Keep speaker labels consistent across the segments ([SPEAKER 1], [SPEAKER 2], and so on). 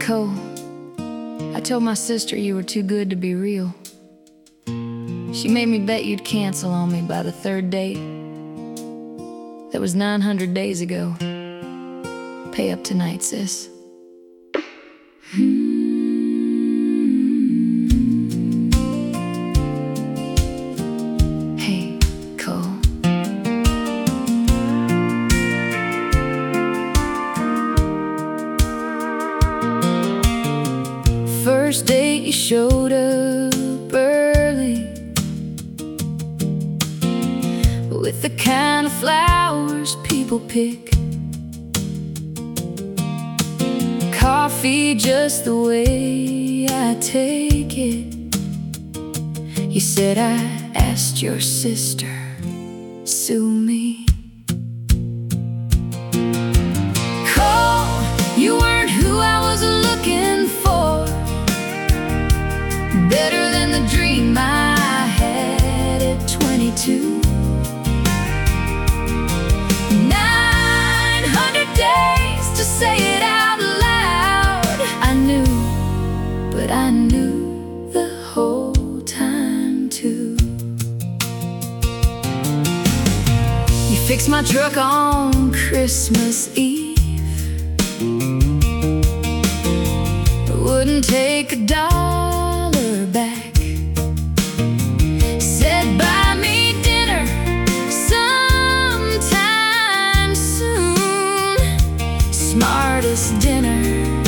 [SPEAKER 1] Cole, I told my sister you were too good to be real. She made me bet you'd cancel on me by the third date. That was 900 days ago. Pay up tonight, sis. Hey, Cole. First date you showed up early, with the kind of flowers people pick. Coffee just the way I take it. You said I asked your sister, sue me. Cole, you weren't who I was looking for. Better than the dream I had at 22. 900 days to say it out loud. I knew, but I knew the whole time too. You fixed my truck on Christmas Eve. Wouldn't take $1 back. Said buy me dinner sometime soon. Smartest dinner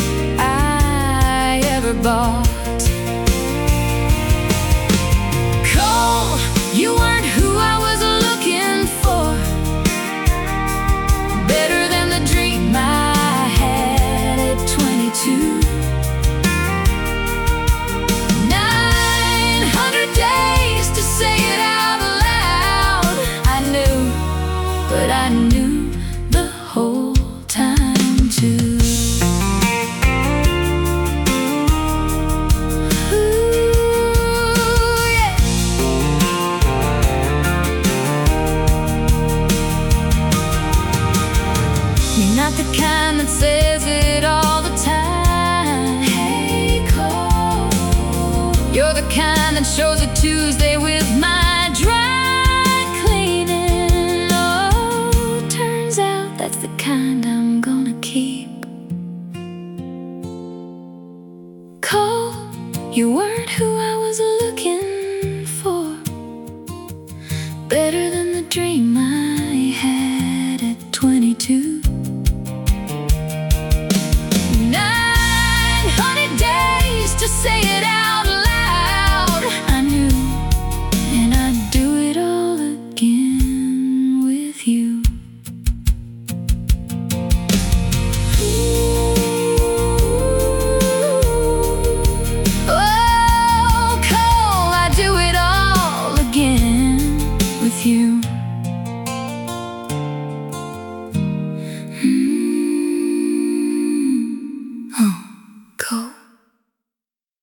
[SPEAKER 1] I ever bought. Cole, you weren't who I was looking for. Better than the dream I had at 22. 900 days to say it out loud. I knew, but I knew the whole time too. You're not the kind that says it all the time. Hey, Cole. You're the kind that shows a Tuesday with my dry cleaning. Oh, turns out that's the kind I'm gonna keep. Cole, you were